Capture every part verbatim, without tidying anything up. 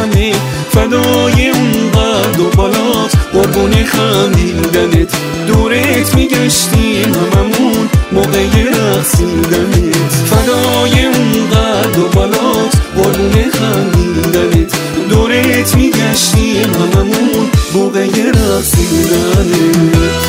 همه فدای اون قد و بالات قربون خندیدنت دورت میگشتیم هممون موقع رقصیدنت فدای اون قد و بالات قربون خندیدنت دورت میگشتیم هممون موقع رقصیدنت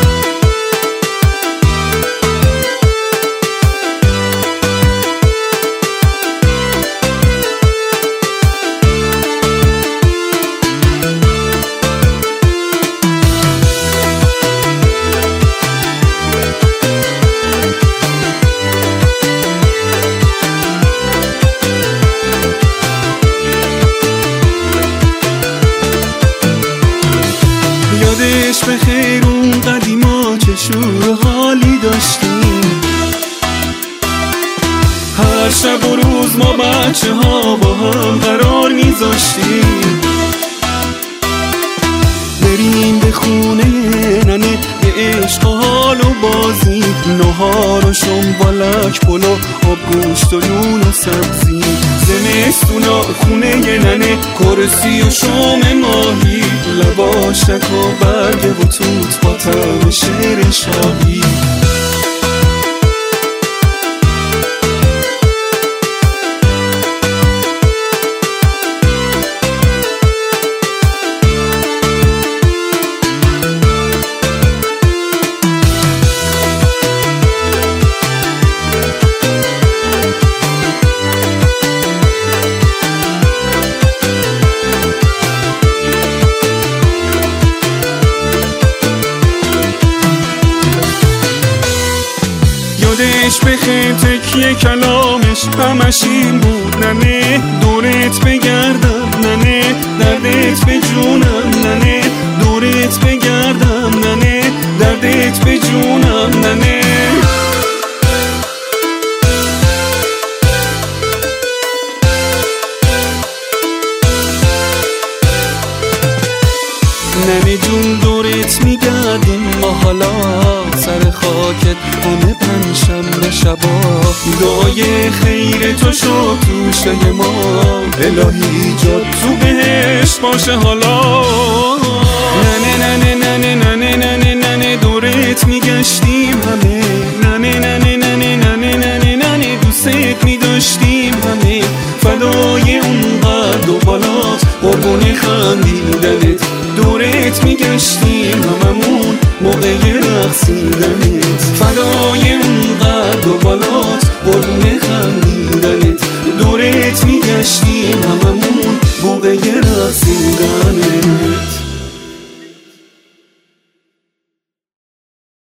یادش بخیر اون قدیما چه شور و حالی داشتیم هر شب و روز ما بچه ها با هم قرار میذاشتیم بریم به خونه ننه به عشق و حال و بازی نهار و شنبالک پلو آب گوشت و نون و سبزی زمستونا خونه ننه کرسی و شوم ماهی لباشک و برگ و توت با طعم شعر شاهی یادش بخیر تکیه کلامش همش این بود ننه دورت بگردم ننه دردت به جونم ننه دورت بگردم ننه دردت به جونم ننه ننه جون دورت میگردیم ما حالا سر خاکت همه پنجشنبه شبا دعای خیر تو شد توشه ما الهی جات تو بهشت باشه حالا ننه ننه ننه ننه ننه ننه دورت میگشتیم همه ننه ننه ننه ننه ننه ننه دوست میداشتیم همه فدای اون قد و بالات قربون خندیدنت دورت میگشتیم هممون موقع رقصیدنت فدای اون قد و بالات قربون خندیدنت دورت میگشتیم هممون موقع رقصیدنت